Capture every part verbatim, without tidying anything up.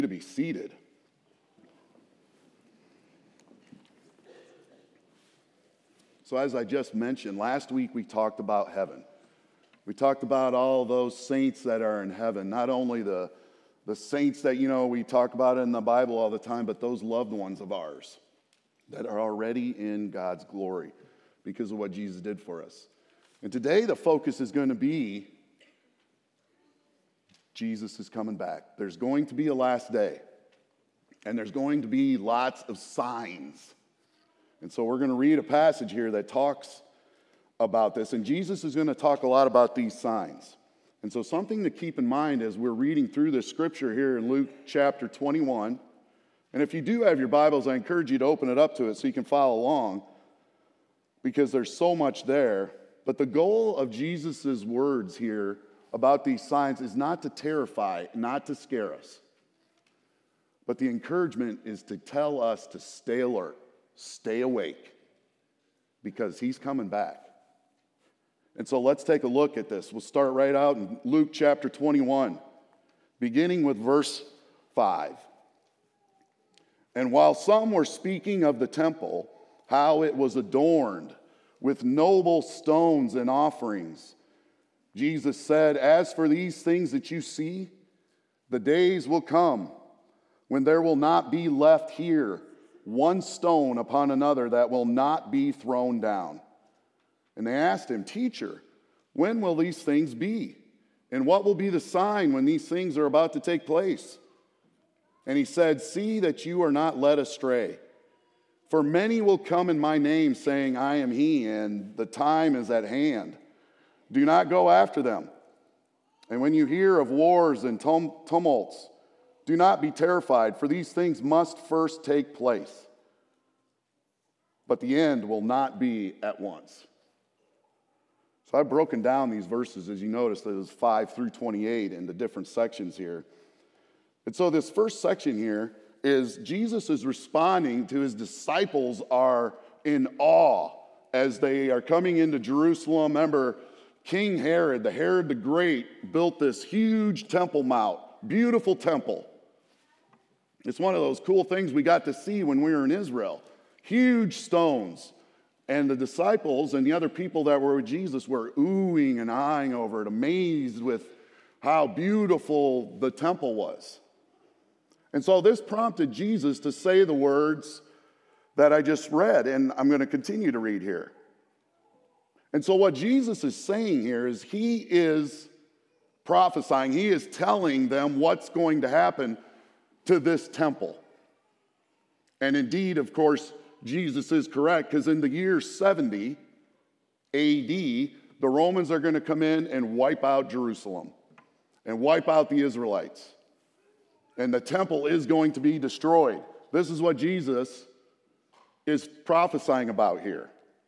To be seated. So as I just mentioned, last week we talked about heaven. We talked about all those saints that are in heaven, not only the, the saints that, you know, we talk about in the Bible all the time, but those loved ones of ours that are already in God's glory because of what Jesus did for us. And today the focus is going to be Jesus is coming back. There's going to be a last day, and there's going to be lots of signs. And so we're going to read a passage here that talks about this, and Jesus is going to talk a lot about these signs. And so something to keep in mind as we're reading through this scripture here in Luke chapter twenty-one, and if you do have your Bibles, I encourage you to open it up to it so you can follow along, because there's so much there. But the goal of Jesus' words here about these signs is not to terrify, not to scare us. But the encouragement is to tell us to stay alert, stay awake, because he's coming back. And so let's take a look at this. We'll start right out in Luke chapter twenty-one, beginning with verse five. And while some were speaking of the temple, how it was adorned with noble stones and offerings, Jesus said, "As for these things that you see, the days will come when there will not be left here one stone upon another that will not be thrown down." And they asked him, "Teacher, when will these things be? And what will be the sign when these things are about to take place?" And he said, "See that you are not led astray. For many will come in my name, saying, 'I am he,' and the time is at hand. Do not go after them. And when you hear of wars and tum- tumults, do not be terrified, for these things must first take place. But the end will not be at once." So I've broken down these verses, as you notice, there's five through twenty-eight in the different sections here. And so this first section here is Jesus is responding to his disciples are in awe as they are coming into Jerusalem. Remember, King Herod, the Herod the Great, built this huge temple mount, beautiful temple. It's one of those cool things we got to see when we were in Israel. Huge stones. And the disciples and the other people that were with Jesus were oohing and eyeing over it, amazed with how beautiful the temple was. And so this prompted Jesus to say the words that I just read, and I'm going to continue to read here. And so what Jesus is saying here is he is prophesying, he is telling them what's going to happen to this temple. And indeed, of course, Jesus is correct, because in the year seventy A D, the Romans are going to come in and wipe out Jerusalem and wipe out the Israelites. And the temple is going to be destroyed. This is what Jesus is prophesying about here.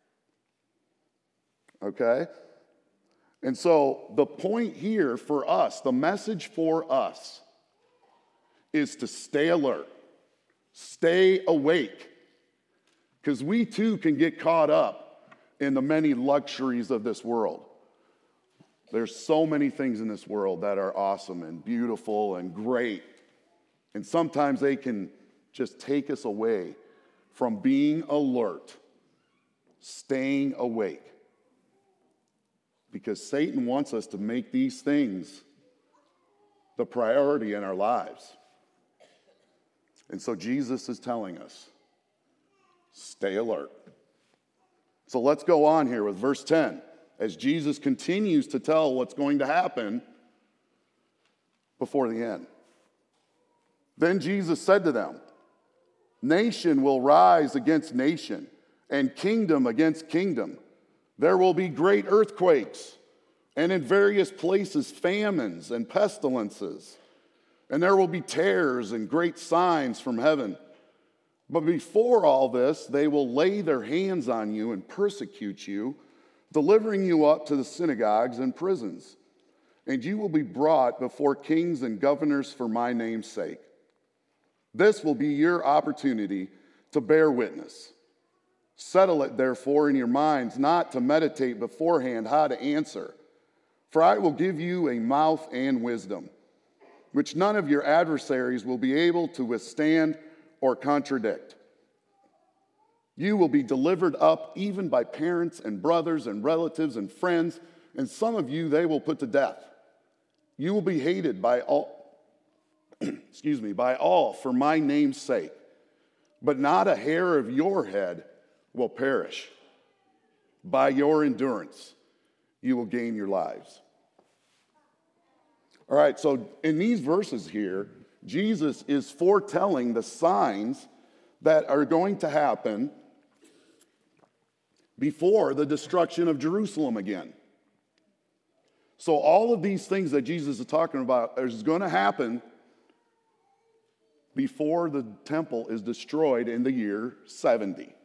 Okay? And so the point here for us, the message for us, is to stay alert, stay awake, because we too can get caught up in the many luxuries of this world. There's so many things in this world that are awesome and beautiful and great, and sometimes they can just take us away from being alert, staying awake. Because Satan wants us to make these things the priority in our lives. And so Jesus is telling us, stay alert. So let's go on here with verse ten. As Jesus continues to tell what's going to happen before the end. Then Jesus said to them, "Nation will rise against nation, and kingdom against kingdom. There will be great earthquakes, and in various places famines and pestilences. And there will be terrors and great signs from heaven. But before all this, they will lay their hands on you and persecute you, delivering you up to the synagogues and prisons. And you will be brought before kings and governors for my name's sake. This will be your opportunity to bear witness. Settle it, therefore, in your minds not to meditate beforehand how to answer. For I will give you a mouth and wisdom. which none of your adversaries will be able to withstand or contradict. You will be delivered up even by parents and brothers and relatives and friends, and some of you they will put to death. You will be hated by all, excuse me, by all for my name's sake, but not a hair of your head will perish. By your endurance, you will gain your lives. All right, so in these verses here, Jesus is foretelling the signs that are going to happen before the destruction of Jerusalem again. So all of these things that Jesus is talking about is going to happen before the temple is destroyed in the year seventy.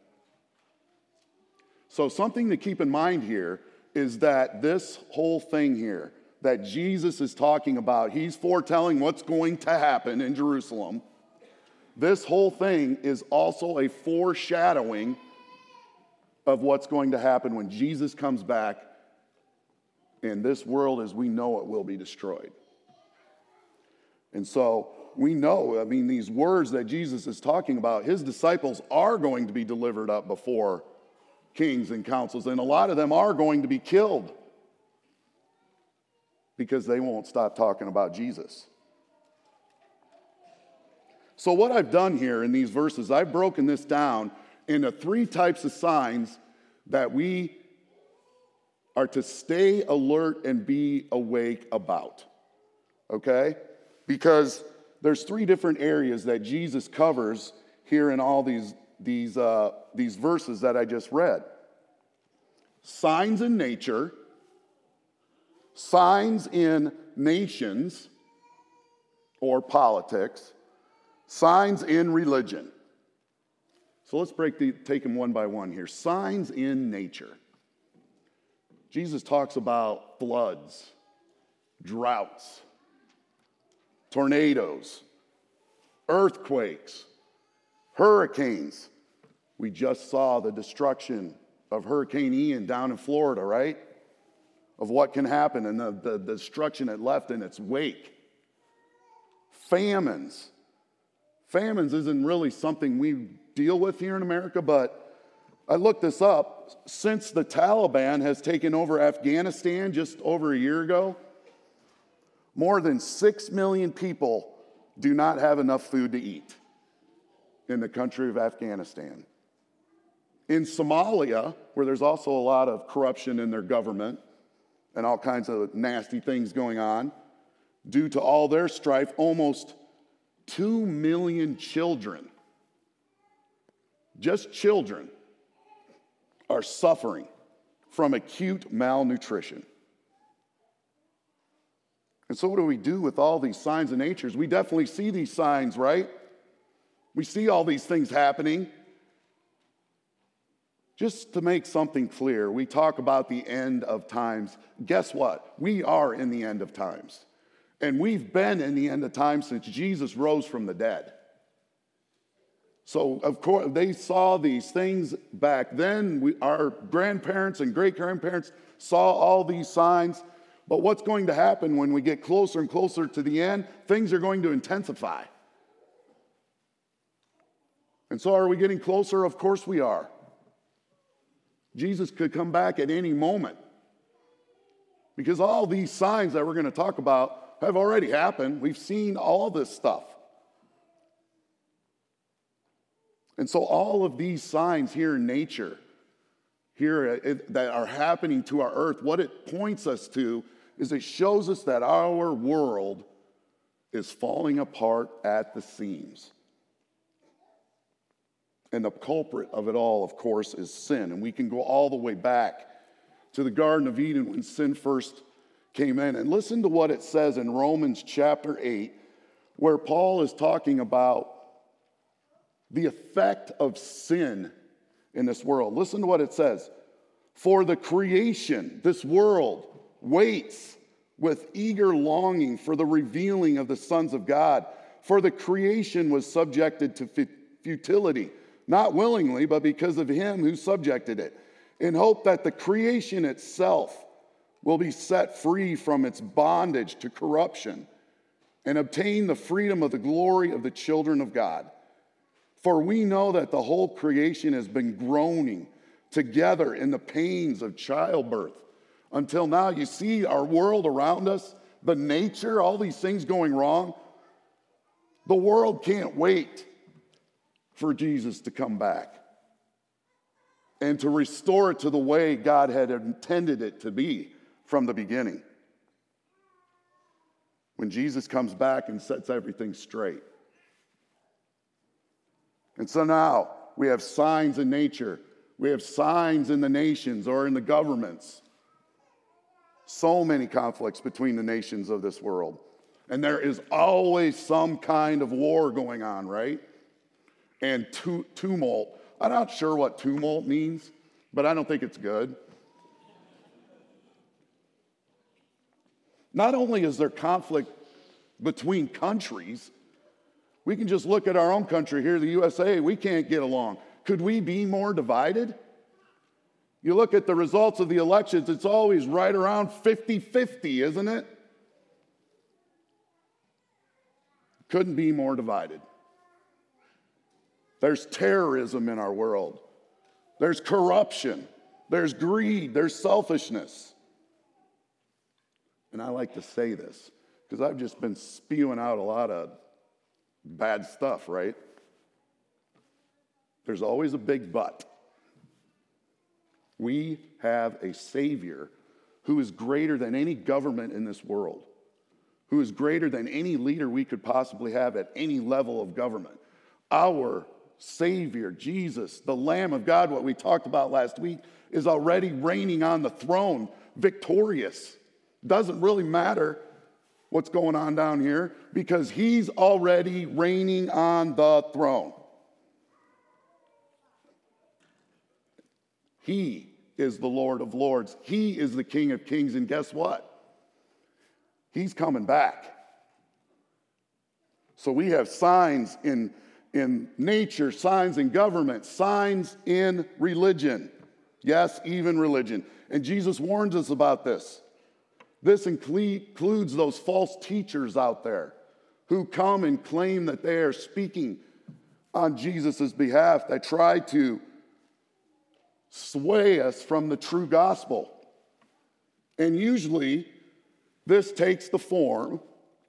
So something to keep in mind here is that this whole thing here that Jesus is talking about, he's foretelling what's going to happen in Jerusalem. This whole thing is also a foreshadowing of what's going to happen when Jesus comes back and this world as we know it will be destroyed. And so we know, I mean, these words that Jesus is talking about, his disciples are going to be delivered up before kings and councils, and a lot of them are going to be killed because they won't stop talking about Jesus. So what I've done here in these verses, I've broken this down into three types of signs that we are to stay alert and be awake about, okay? Because there's three different areas that Jesus covers here in all these, these, uh, these verses that I just read. Signs in nature, signs in nations or politics, signs in religion. So let's break the, take them one by one here. Signs in nature. Jesus talks about floods, droughts, tornadoes, earthquakes, hurricanes. We just saw the destruction of Hurricane Ian down in Florida, right? Of what can happen and the, the, the destruction it left in its wake. Famines. Famines isn't really something we deal with here in America, but I looked this up. Since the Taliban has taken over Afghanistan just over a year ago, more than six million people do not have enough food to eat in the country of Afghanistan. In Somalia, where there's also a lot of corruption in their government and all kinds of nasty things going on, due to all their strife, almost two million children, just children, are suffering from acute malnutrition. And so what do we do with all these signs of nature? We definitely see these signs, right? We see all these things happening. Just to make something clear, we talk about the end of times. Guess what? We are in the end of times. And we've been in the end of times since Jesus rose from the dead. So, of course, they saw these things back then. We, our grandparents and great-grandparents saw all these signs. But what's going to happen when we get closer and closer to the end? Things are going to intensify. And so are we getting closer? Of course we are. Jesus could come back at any moment. Because all these signs that we're going to talk about have already happened. We've seen all this stuff. And so all of these signs here in nature, here that are happening to our earth, what it points us to is it shows us that our world is falling apart at the seams. And the culprit of it all, of course, is sin. And we can go all the way back to the Garden of Eden when sin first came in. And listen to what it says in Romans chapter eight, where Paul is talking about the effect of sin in this world. Listen to what it says. For the creation, this world, waits with eager longing for the revealing of the sons of God. For the creation was subjected to futility, not willingly, but because of him who subjected it, in hope that the creation itself will be set free from its bondage to corruption and obtain the freedom of the glory of the children of God. For we know that the whole creation has been groaning together in the pains of childbirth until now. You see our world around us, the nature, all these things going wrong. The world can't wait for Jesus to come back and to restore it to the way God had intended it to be from the beginning. When Jesus comes back and sets everything straight. And so now we have signs in nature. We have signs in the nations or in the governments. So many conflicts between the nations of this world. And there is always some kind of war going on, right? And tu- tumult. I'm not sure what tumult means, but I don't think it's good. Not only is there conflict between countries, we can just look at our own country here, the U S A, we can't get along. Could we be more divided? You look at the results of the elections, it's always right around fifty-fifty, isn't it? Couldn't be more divided. There's terrorism in our world. There's corruption. There's greed. There's selfishness. And I like to say this because I've just been spewing out a lot of bad stuff, right? There's always a big but. We have a Savior who is greater than any government in this world, who is greater than any leader we could possibly have at any level of government. Our Savior, Jesus, the Lamb of God, what we talked about last week, is already reigning on the throne, victorious. Doesn't really matter what's going on down here because he's already reigning on the throne. He is the Lord of Lords. He is the King of Kings. And guess what? He's coming back. So we have signs in, in nature, signs in government, signs in religion. Yes, even religion. And Jesus warns us about this. This includes those false teachers out there who come and claim that they are speaking on Jesus' behalf, that try to sway us from the true gospel. And usually, this takes the form,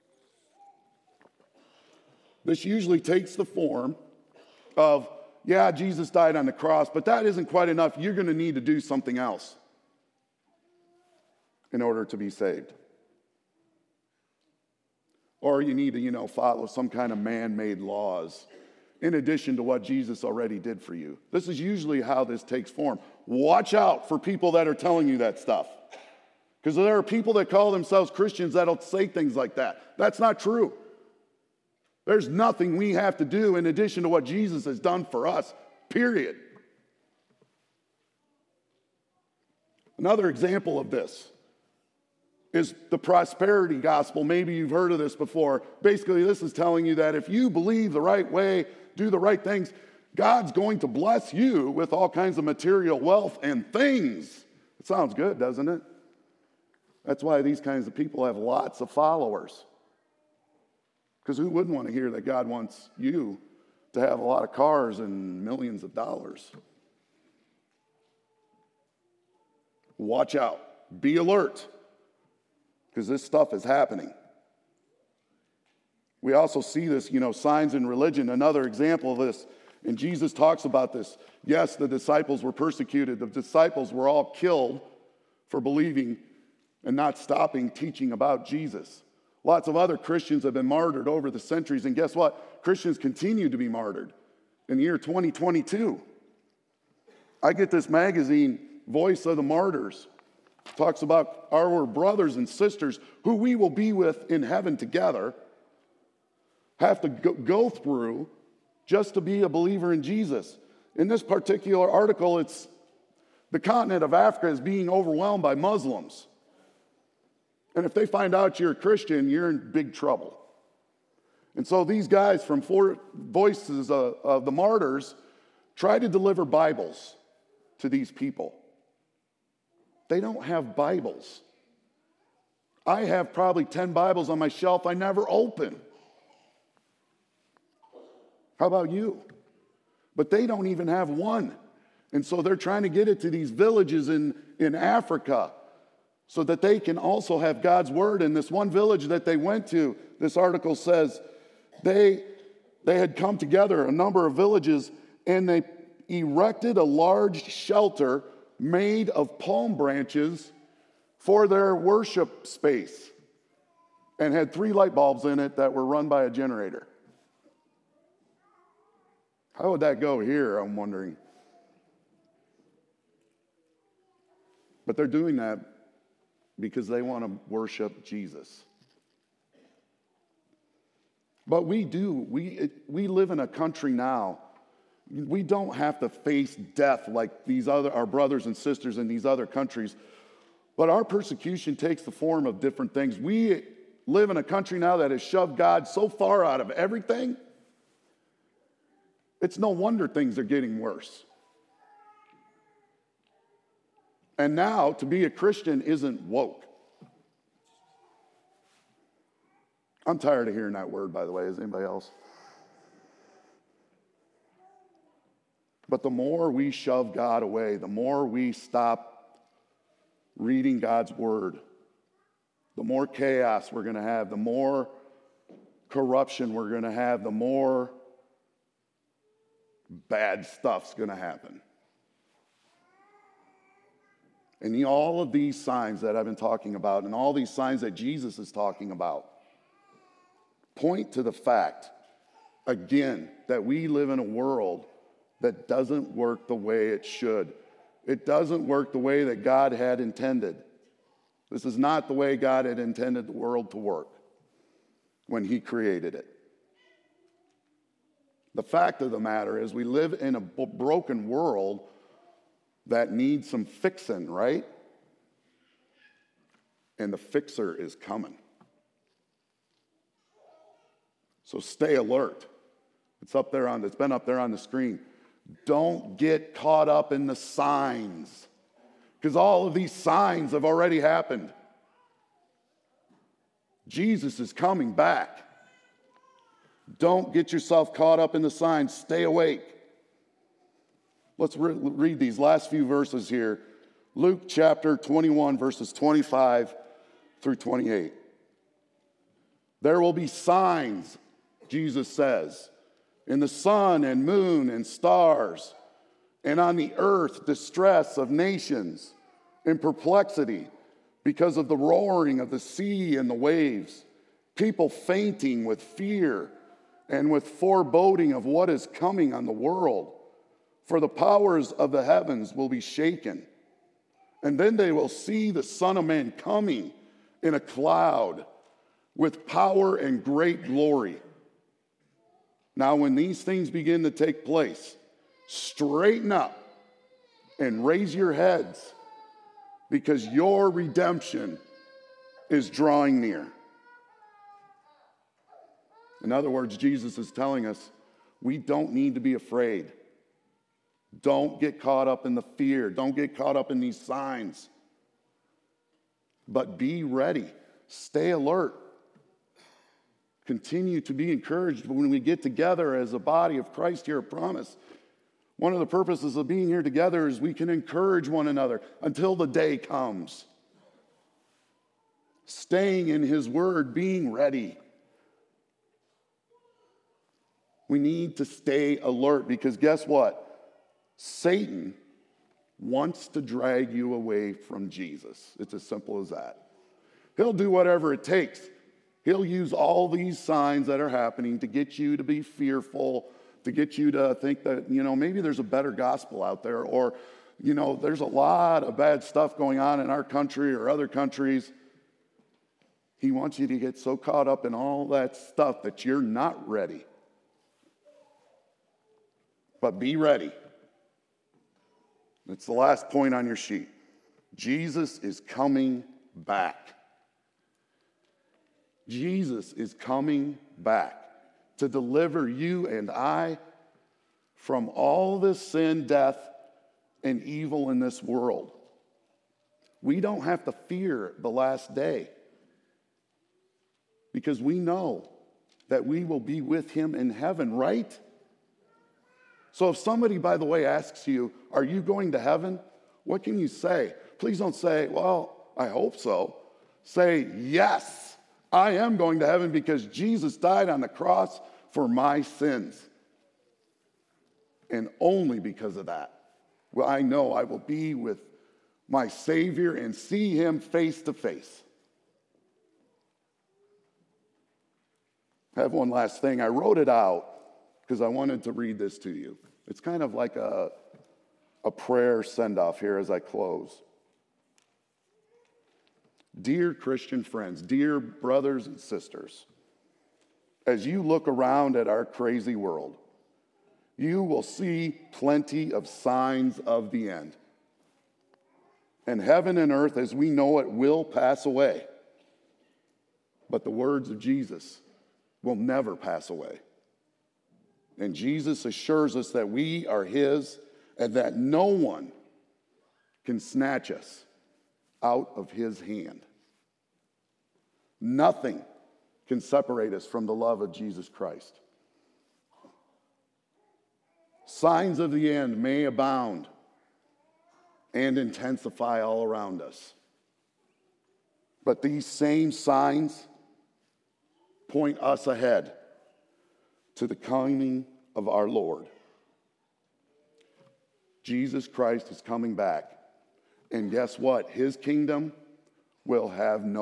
this usually takes the form of, yeah, Jesus died on the cross, but that isn't quite enough. You're going to need to do something else in order to be saved. Or you need to, you know, follow some kind of man-made laws in addition to what Jesus already did for you. This is usually how this takes form. Watch out for people that are telling you that stuff. Because there are people that call themselves Christians that'll say things like that. That's not true. There's nothing we have to do in addition to what Jesus has done for us, period. Another example of this is the prosperity gospel. Maybe you've heard of this before. Basically, this is telling you that if you believe the right way, do the right things, God's going to bless you with all kinds of material wealth and things. It sounds good, doesn't it? That's why these kinds of people have lots of followers. Because who wouldn't want to hear that God wants you to have a lot of cars and millions of dollars? Watch out. Be alert. Because this stuff is happening. We also see this, you know, signs in religion. Another example of this, and Jesus talks about this. Yes, the disciples were persecuted. The disciples were all killed for believing and not stopping teaching about Jesus. Lots of other Christians have been martyred over the centuries, and guess what? Christians continue to be martyred in the year twenty twenty-two. I get this magazine, Voice of the Martyrs. Talks about our brothers and sisters who we will be with in heaven together have to go through just to be a believer in Jesus. In this particular article, it's the continent of Africa is being overwhelmed by Muslims. And if they find out you're a Christian, you're in big trouble. And so these guys from Four Voices of, of the Martyrs try to deliver Bibles to these people. They don't have Bibles. I have probably ten Bibles on my shelf I never open. How about you? But they don't even have one. And so they're trying to get it to these villages in, in Africa so that they can also have God's word. And this one village that they went to, this article says, they, they had come together, a number of villages, and they erected a large shelter made of palm branches for their worship space and had three light bulbs in it that were run by a generator. How would that go here, I'm wondering? But they're doing that because they want to worship Jesus. But we do, we, we live in a country now. We don't have to face death like these other, our brothers and sisters in these other countries. But our persecution takes the form of different things. We live in a country now that has shoved God so far out of everything. It's no wonder things are getting worse. And now, to be a Christian isn't woke. I'm tired of hearing that word, by the way. Is anybody else? But the more we shove God away, the more we stop reading God's word, the more chaos we're going to have, the more corruption we're going to have, the more bad stuff's going to happen. And all of these signs that I've been talking about and all these signs that Jesus is talking about point to the fact, again, that we live in a world that doesn't work the way it should. It doesn't work the way that God had intended. This is not the way God had intended the world to work when he created it. The fact of the matter is we live in a broken world that needs some fixing, right? And the fixer is coming. So stay alert. It's up there on, it's been up there on the screen. Don't get caught up in the signs, because all of these signs have already happened. Jesus is coming back. Don't get yourself caught up in the signs. Stay awake. Let's re- read these last few verses here. Luke chapter twenty-one, verses twenty-five through twenty-eight. There will be signs, Jesus says, in the sun and moon and stars, and on the earth distress of nations and perplexity because of the roaring of the sea and the waves, people fainting with fear and with foreboding of what is coming on the world. For the powers of the heavens will be shaken. And then they will see the Son of Man coming in a cloud with power and great glory. Now, when these things begin to take place, straighten up and raise your heads, because your redemption is drawing near. In other words, Jesus is telling us we don't need to be afraid. Don't get caught up in the fear. Don't get caught up in these signs. But be ready. Stay alert. Continue to be encouraged when we get together as a body of Christ here at Promise. One of the purposes of being here together is we can encourage one another until the day comes. Staying in his word, being ready. We need to stay alert, because guess what? Satan wants to drag you away from Jesus. It's as simple as that. He'll do whatever it takes. He'll use all these signs that are happening to get you to be fearful, to get you to think that, you know, maybe there's a better gospel out there, or, you know, there's a lot of bad stuff going on in our country or other countries. He wants you to get so caught up in all that stuff that you're not ready. But be ready. It's the last point on your sheet. Jesus is coming back. Jesus is coming back to deliver you and I from all this sin, death, and evil in this world. We don't have to fear the last day. because we know that we will be with him in heaven, right? So if somebody, by the way, asks you, are you going to heaven? What can you say? Please don't say, well, I hope so. Say, yes, I am going to heaven because Jesus died on the cross for my sins. And only because of that will I know I will be with my Savior and see him face to face. I have one last thing. I wrote it out because I wanted to read this to you. It's kind of like a, a prayer send-off here as I close. Dear Christian friends, dear brothers and sisters, as you look around at our crazy world, you will see plenty of signs of the end. And heaven and earth as we know it will pass away. But the words of Jesus will never pass away. And Jesus assures us that we are his and that no one can snatch us out of his hand. Nothing can separate us from the love of Jesus Christ. Signs of the end may abound and intensify all around us. But these same signs point us ahead to the coming of our Lord. Jesus Christ is coming back. And guess what? His kingdom will have no